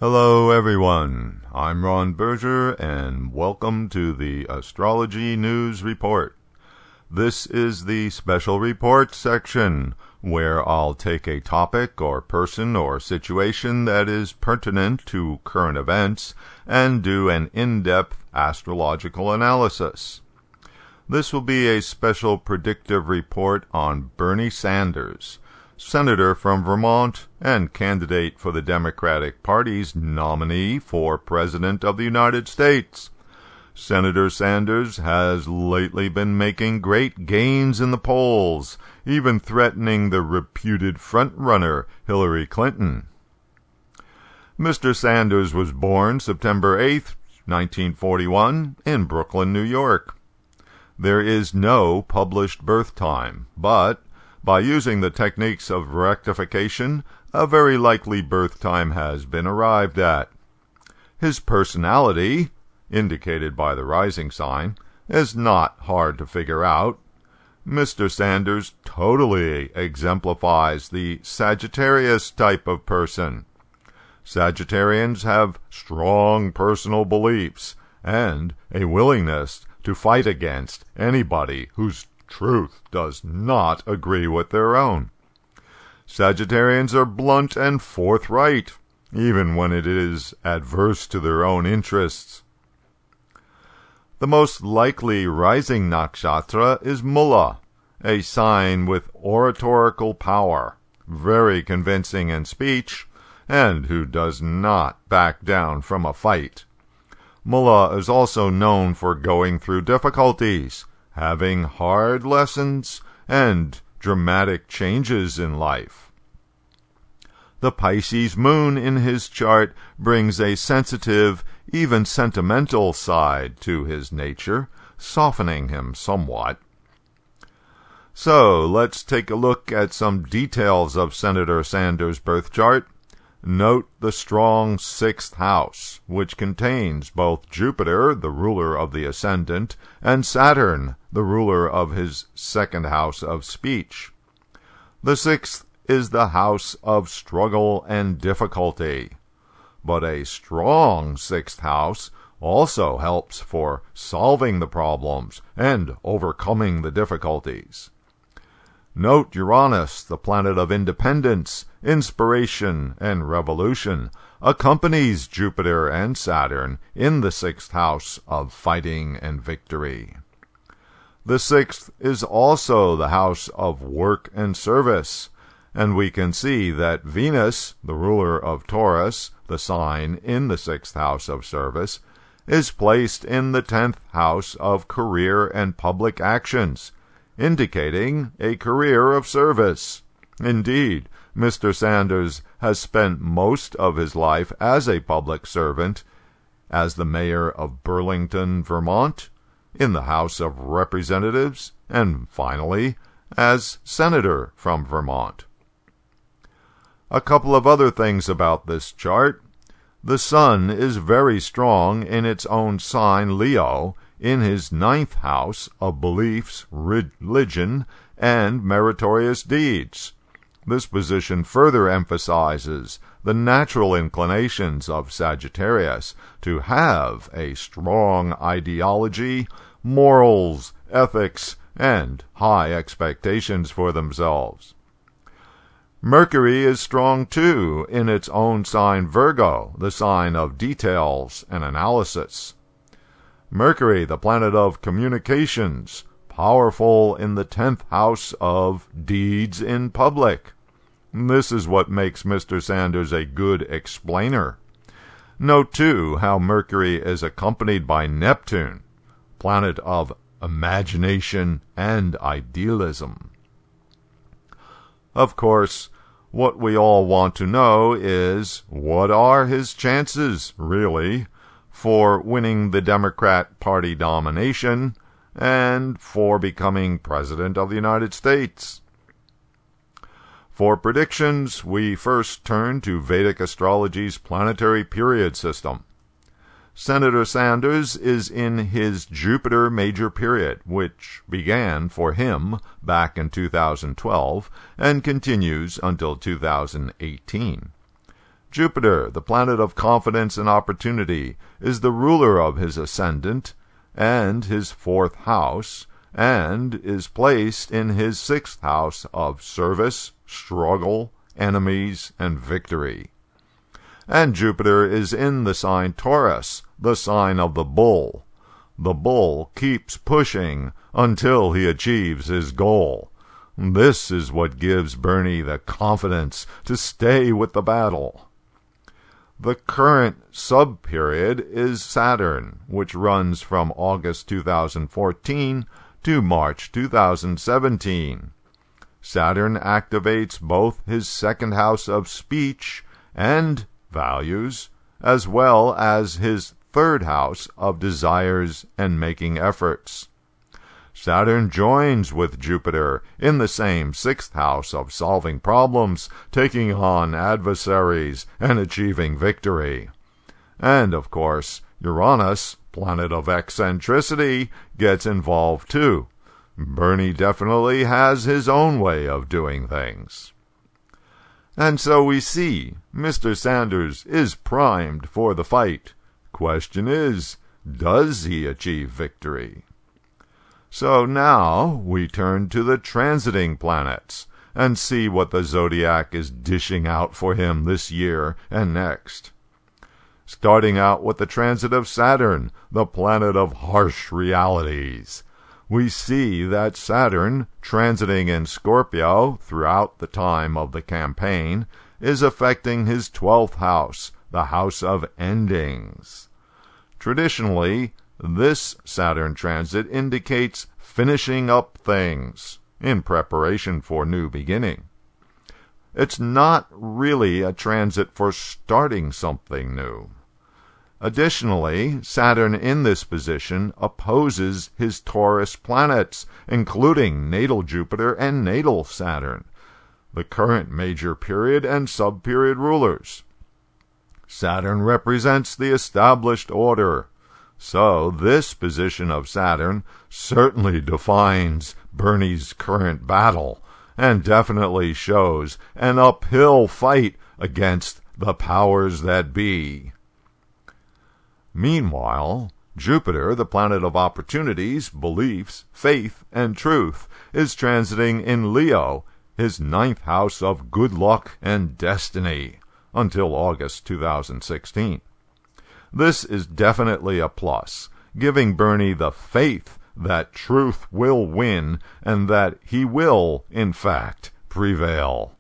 Hello everyone, I'm Ron Berger and welcome to the Astrology News Report. This is the special report section where I'll take a topic or person or situation that is pertinent to current events and do an in-depth astrological analysis. This will be a special predictive report on Bernie Sanders, Senator from Vermont and candidate for the Democratic Party's nominee for President of the United States. Senator Sanders has lately been making great gains in the polls, even threatening the reputed frontrunner Hillary Clinton. Mr. Sanders was born September 8, 1941, in Brooklyn, New York. There is no published birth time, but by using the techniques of rectification, a very likely birth time has been arrived at. His personality, indicated by the rising sign, is not hard to figure out. Mr. Sanders totally exemplifies the Sagittarius type of person. Sagittarians have strong personal beliefs and a willingness to fight against anybody whose truth does not agree with their own. Sagittarians are blunt and forthright, even when it is adverse to their own interests. The most likely rising nakshatra is Mula, a sign with oratorical power, very convincing in speech, and who does not back down from a fight. Mula is also known for going through difficulties, having hard lessons, and dramatic changes in life. The Pisces moon in his chart brings a sensitive, even sentimental side to his nature, softening him somewhat. So, let's take a look at some details of Senator Sanders' birth chart. Note the strong 6th house, which contains both Jupiter, the ruler of the ascendant, and Saturn, the ruler of his 2nd house of speech. The 6th is the house of struggle and difficulty. But a strong 6th house also helps for solving the problems and overcoming the difficulties. Note Uranus, the planet of independence, inspiration, and revolution, accompanies Jupiter and Saturn in the 6th house of fighting and victory. The 6th is also the house of work and service, and we can see that Venus, the ruler of Taurus, the sign in the 6th house of service, is placed in the 10th house of career and public actions, indicating a career of service. Indeed, Mr. Sanders has spent most of his life as a public servant, as the mayor of Burlington, Vermont, in the House of Representatives, and finally, as senator from Vermont. A couple of other things about this chart. The sun is very strong in its own sign, Leo, in his 9th house of beliefs, religion, and meritorious deeds. This position further emphasizes the natural inclinations of Sagittarius to have a strong ideology, morals, ethics, and high expectations for themselves. Mercury is strong too in its own sign Virgo, the sign of details and analysis. Mercury, the planet of communications, powerful in the 10th house of deeds in public. This is what makes Mr. Sanders a good explainer. Note, too, how Mercury is accompanied by Neptune, planet of imagination and idealism. Of course, what we all want to know is, what are his chances, really, for winning the Democrat Party nomination and for becoming President of the United States? For predictions, we first turn to Vedic astrology's planetary period system. Senator Sanders is in his Jupiter major period, which began for him back in 2012 and continues until 2018. Jupiter, the planet of confidence and opportunity, is the ruler of his ascendant and his fourth house, and is placed in his sixth house of service, struggle, enemies, and victory. And Jupiter is in the sign Taurus, the sign of the bull. The bull keeps pushing until he achieves his goal. This is what gives Bernie the confidence to stay with the battle. The current sub-period is Saturn, which runs from August 2014 to March 2017. Saturn activates both his second house of speech and values, as well as his third house of desires and making efforts. Saturn joins with Jupiter in the same sixth house of solving problems, taking on adversaries, and achieving victory. And, of course, Uranus, planet of eccentricity, gets involved too. Bernie definitely has his own way of doing things. And so we see Mr. Sanders is primed for the fight. Question is, does he achieve victory? So now we turn to the transiting planets and see what the zodiac is dishing out for him this year and next. Starting out with the transit of Saturn, the planet of harsh realities. We see that Saturn, transiting in Scorpio throughout the time of the campaign, is affecting his 12th house, the house of endings. Traditionally, this Saturn transit indicates finishing up things in preparation for new beginning. It's not really a transit for starting something new. Additionally, Saturn in this position opposes his Taurus planets, including natal Jupiter and natal Saturn, the current major period and sub-period rulers. Saturn represents the established order. So this position of Saturn certainly defines Bernie's current battle and definitely shows an uphill fight against the powers that be. Meanwhile, Jupiter, the planet of opportunities, beliefs, faith, and truth, is transiting in Leo, his 9th house of good luck and destiny, until August 2016. This is definitely a plus, giving Bernie the faith that truth will win and that he will, in fact, prevail.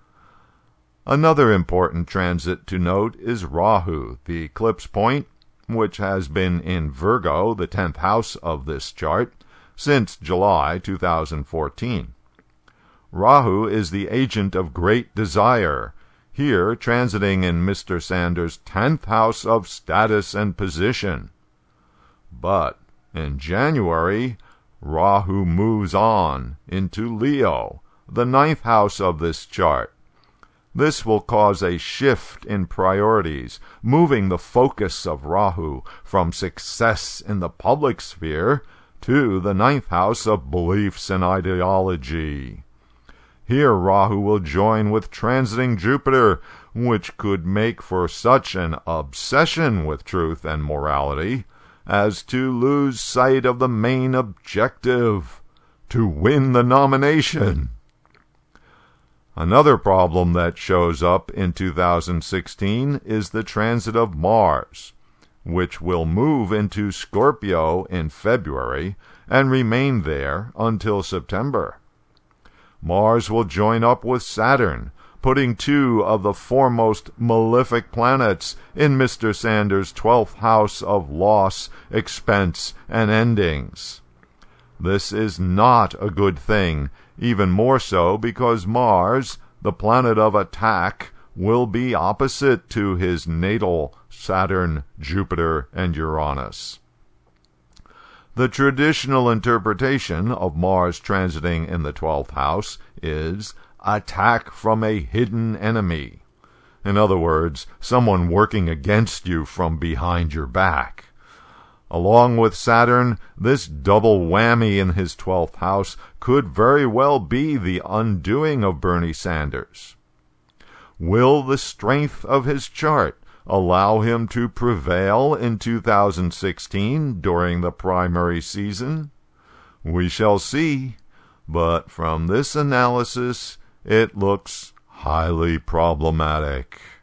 Another important transit to note is Rahu, the eclipse point, which has been in Virgo, the 10th house of this chart, since July 2014. Rahu is the agent of great desire, here transiting in Mr. Sanders' 10th house of status and position. But in January, Rahu moves on into Leo, the 9th house of this chart. This will cause a shift in priorities, moving the focus of Rahu from success in the public sphere to the 9th house of beliefs and ideology. Here Rahu will join with transiting Jupiter, which could make for such an obsession with truth and morality as to lose sight of the main objective, to win the nomination. Another problem that shows up in 2016 is the transit of Mars, which will move into Scorpio in February and remain there until September. Mars will join up with Saturn, putting two of the foremost malefic planets in Mr. Sanders' 12th house of loss, expense, and endings. This is not a good thing, even more so because Mars, the planet of attack, will be opposite to his natal Saturn, Jupiter, and Uranus. The traditional interpretation of Mars transiting in the 12th house is attack from a hidden enemy. In other words, someone working against you from behind your back. Along with Saturn, this double whammy in his 12th house could very well be the undoing of Bernie Sanders. Will the strength of his chart allow him to prevail in 2016 during the primary season? We shall see, but from this analysis it looks highly problematic.